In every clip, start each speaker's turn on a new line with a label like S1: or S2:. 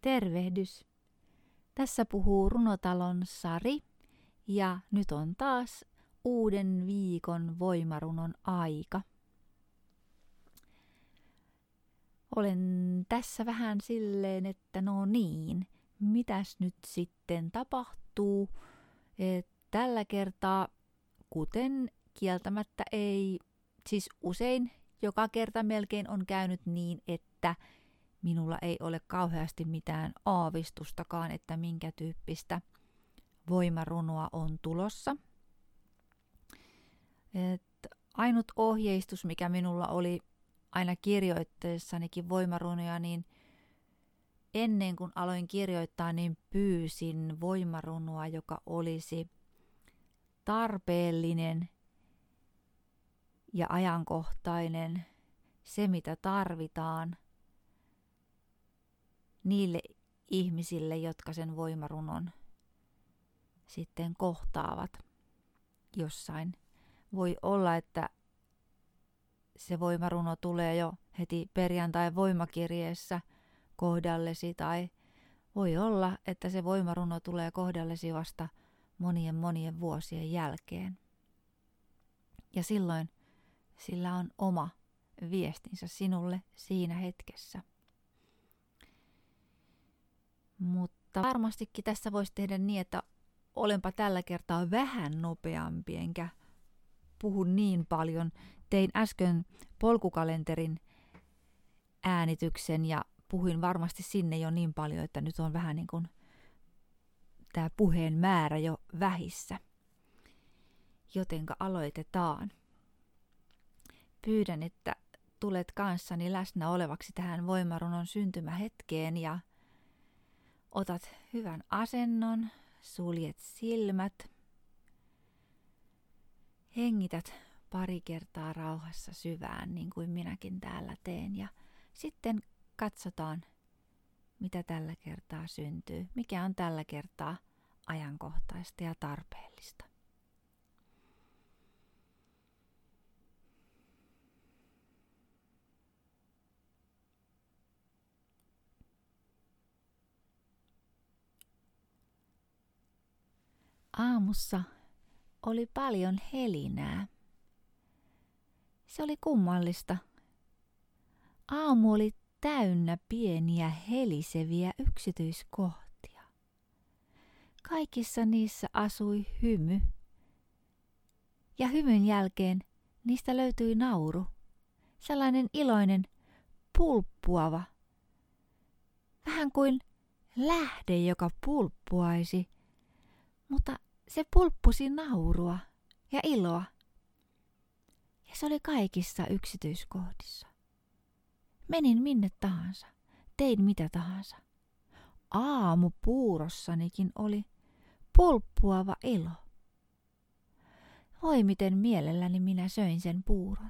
S1: Tervehdys! Tässä puhuu Runotalon Sari ja nyt on taas uuden viikon voimarunon aika. Olen tässä vähän silleen, että no niin, mitäs nyt sitten tapahtuu? Tällä kertaa, kuten kieltämättä ei, siis usein joka kerta melkein on käynyt niin, että minulla ei ole kauheasti mitään aavistustakaan, että minkä tyyppistä voimarunoa on tulossa. Ainut ohjeistus, mikä minulla oli aina kirjoittaessanikin voimarunoja, niin ennen kuin aloin kirjoittaa, niin pyysin voimarunoa, joka olisi tarpeellinen ja ajankohtainen, se mitä tarvitaan niille ihmisille, jotka sen voimarunon sitten kohtaavat jossain. Voi olla, että se voimaruno tulee jo heti perjantai voimakirjeessä kohdallesi, tai voi olla, että se voimaruno tulee kohdallesi vasta monien vuosien jälkeen. Ja silloin sillä on oma viestinsä sinulle siinä hetkessä. Mutta varmastikin tässä voisi tehdä niin, että olenpa tällä kertaa vähän nopeampi, enkä puhu niin paljon. Tein äsken polkukalenterin äänityksen ja puhuin varmasti sinne jo niin paljon, että nyt on vähän niin kuin tämä puheen määrä jo vähissä. Jotenka aloitetaan. Pyydän, että tulet kanssani läsnä olevaksi tähän voimarunon syntymähetkeen ja otat hyvän asennon, suljet silmät, hengität pari kertaa rauhassa syvään, niin kuin minäkin täällä teen, ja sitten katsotaan, mitä tällä kertaa syntyy, mikä on tällä kertaa ajankohtaista ja tarpeellista. Aamussa oli paljon helinää. Se oli kummallista. Aamu oli täynnä pieniä heliseviä yksityiskohtia. Kaikissa niissä asui hymy. Ja hymyn jälkeen niistä löytyi nauru. Sellainen iloinen, pulppuava. Vähän kuin lähde, joka pulppuaisi. Mutta se pulppusi naurua ja iloa. Ja se oli kaikissa yksityiskohdissa. Menin minne tahansa, tein mitä tahansa. Aamupuurossanikin oli pulppuava ilo. Voi miten mielelläni minä söin sen puuron.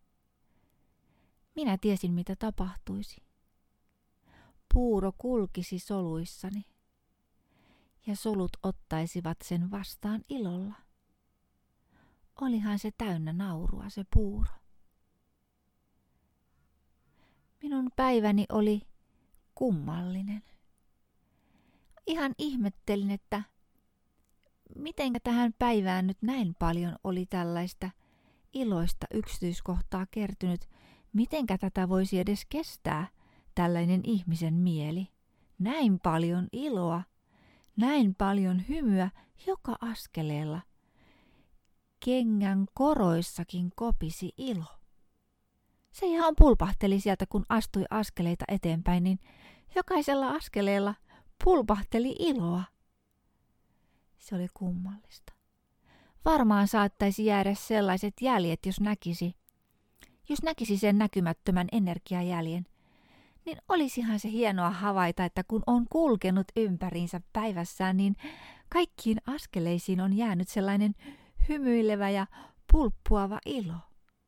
S1: Minä tiesin mitä tapahtuisi. Puuro kulkisi soluissani. Ja solut ottaisivat sen vastaan ilolla. Olihan se täynnä naurua se puuro. Minun päiväni oli kummallinen. Ihan ihmettelin, että mitenkä tähän päivään nyt näin paljon oli tällaista iloista yksityiskohtaa kertynyt. Mitenkä tätä voisi edes kestää tällainen ihmisen mieli. Näin paljon iloa. Näin paljon hymyä joka askeleella. Kengän koroissakin kopisi ilo. Se ihan pulpahteli sieltä, kun astui askeleita eteenpäin, niin jokaisella askeleella pulpahteli iloa. Se oli kummallista. Varmaan saattaisi jäädä sellaiset jäljet, jos näkisi sen näkymättömän energiajäljen. Niin olisihan se hienoa havaita, että kun on kulkenut ympäriinsä päivässään, niin kaikkiin askeleisiin on jäänyt sellainen hymyilevä ja pulppuava ilo.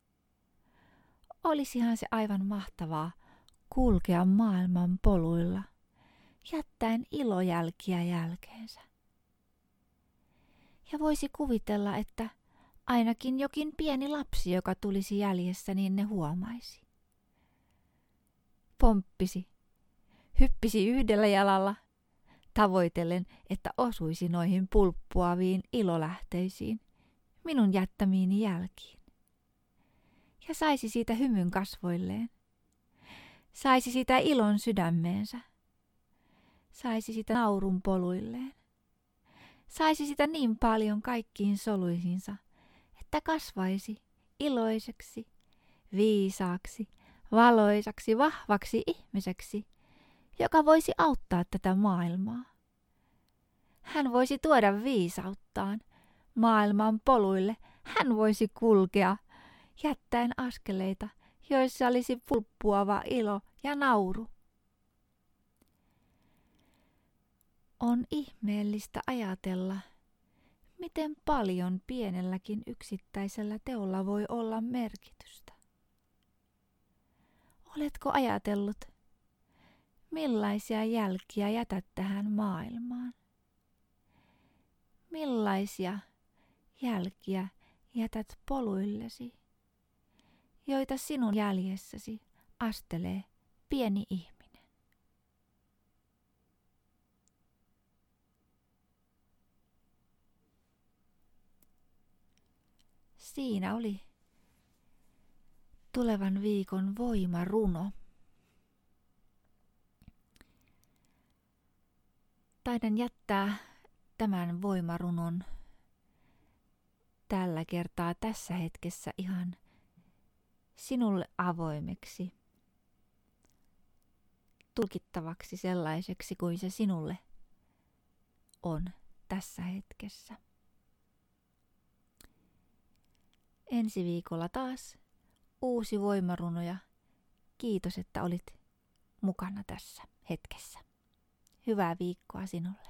S1: Olisihan se aivan mahtavaa kulkea maailman poluilla, jättäen ilojälkiä jälkeensä. Ja voisi kuvitella, että ainakin jokin pieni lapsi, joka tulisi jäljessä, niin ne huomaisi. Pomppisi, hyppisi yhdellä jalalla, tavoitellen, että osuisi noihin pulppuaviin ilolähteisiin, minun jättämiini jälkiin. Ja saisi siitä hymyn kasvoilleen. Saisi sitä ilon sydämeensä. Saisi sitä naurun poluilleen. Saisi sitä niin paljon kaikkiin soluihinsa, että kasvaisi iloiseksi, viisaaksi, valoisaksi, vahvaksi ihmiseksi, joka voisi auttaa tätä maailmaa. Hän voisi tuoda viisauttaan maailman poluille. Hän voisi kulkea, jättäen askeleita, joissa olisi pulppuava ilo ja nauru. On ihmeellistä ajatella, miten paljon pienelläkin yksittäisellä teolla voi olla merkitystä. Oletko ajatellut, millaisia jälkiä jätät tähän maailmaan? Millaisia jälkiä jätät poluillesi, joita sinun jäljessäsi astelee pieni ihminen? Siinä oli tulevan viikon voimaruno. Taidan jättää tämän voimarunon tällä kertaa tässä hetkessä ihan sinulle avoimeksi, tulkittavaksi sellaiseksi kuin se sinulle on tässä hetkessä. Ensi viikolla taas uusi voimaruno ja kiitos, että olit mukana tässä hetkessä. Hyvää viikkoa sinulle.